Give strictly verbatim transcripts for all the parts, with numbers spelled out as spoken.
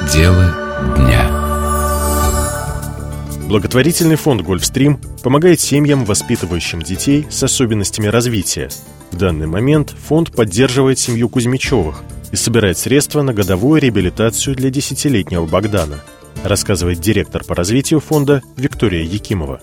Дело дня. Благотворительный фонд «Гольфстрим» помогает семьям, воспитывающим детей с особенностями развития. В данный момент фонд поддерживает семью Кузьмичевых и собирает средства на годовую реабилитацию для десятилетнего Богдана, рассказывает директор по развитию фонда Виктория Якимова.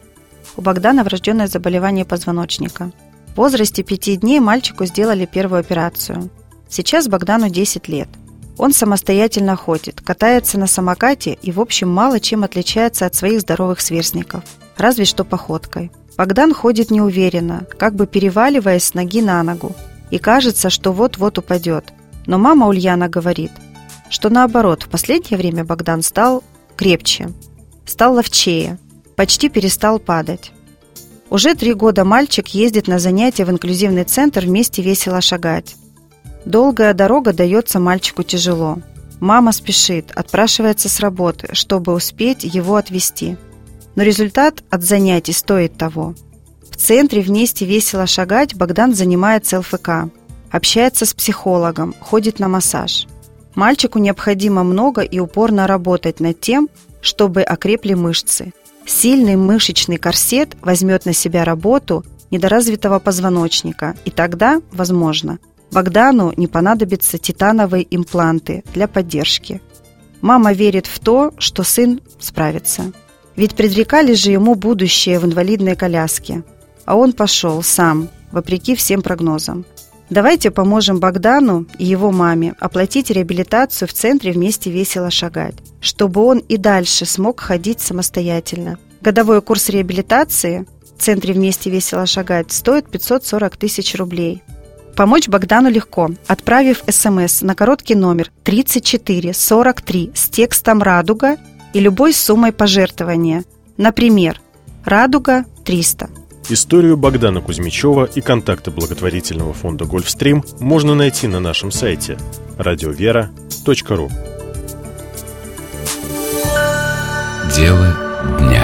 У Богдана врожденное заболевание позвоночника. В возрасте пяти дней мальчику сделали первую операцию. Сейчас Богдану десять лет. Он самостоятельно ходит, катается на самокате и, в общем, мало чем отличается от своих здоровых сверстников, разве что походкой. Богдан ходит неуверенно, как бы переваливаясь с ноги на ногу, и кажется, что вот-вот упадет. Но мама Ульяна говорит, что наоборот, в последнее время Богдан стал крепче, стал ловчее, почти перестал падать. Уже три года мальчик ездит на занятия в инклюзивный центр «Вместе весело шагать». Долгая дорога дается мальчику тяжело. Мама спешит, отпрашивается с работы, чтобы успеть его отвезти. Но результат от занятий стоит того. В центре «Вместе весело шагать» Богдан занимается ЛФК, общается с психологом, ходит на массаж. Мальчику необходимо много и упорно работать над тем, чтобы окрепли мышцы. Сильный мышечный корсет возьмет на себя работу недоразвитого позвоночника, и тогда, возможно, Богдану не понадобятся титановые импланты для поддержки. Мама верит в то, что сын справится. Ведь предрекали же ему будущее в инвалидной коляске. А он пошел сам, вопреки всем прогнозам. Давайте поможем Богдану и его маме оплатить реабилитацию в центре «Вместе весело шагать», чтобы он и дальше смог ходить самостоятельно. Годовой курс реабилитации в центре «Вместе весело шагать» стоит пятьсот сорок тысяч рублей. Помочь Богдану легко, отправив СМС на короткий номер тридцать четыре сорок три с текстом «Радуга» и любой суммой пожертвования. Например, «Радуга триста». Историю Богдана Кузьмичева и контакты благотворительного фонда «Гольфстрим» можно найти на нашем сайте радиовера точка ру. Дело дня.